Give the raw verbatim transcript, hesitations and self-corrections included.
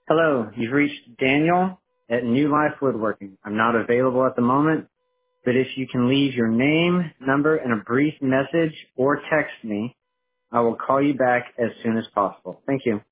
Hello, you've reached Daniel at New Life Woodworking. I'm not available at the moment, but if you can leave your name, number, and a brief message or text me, I will call you back as soon as possible. Thank you.